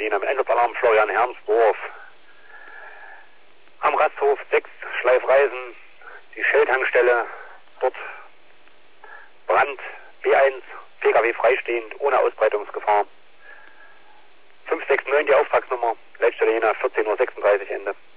Berlin am Einsatzraum Florian Hermsdorf. Am Rasthof 6 Schleifreisen, die Shell-Tankstelle, dort Brand B1, PKW freistehend, ohne Ausbreitungsgefahr. 569 die Auftragsnummer, Leitstelle Jena, 14:36 Uhr Ende.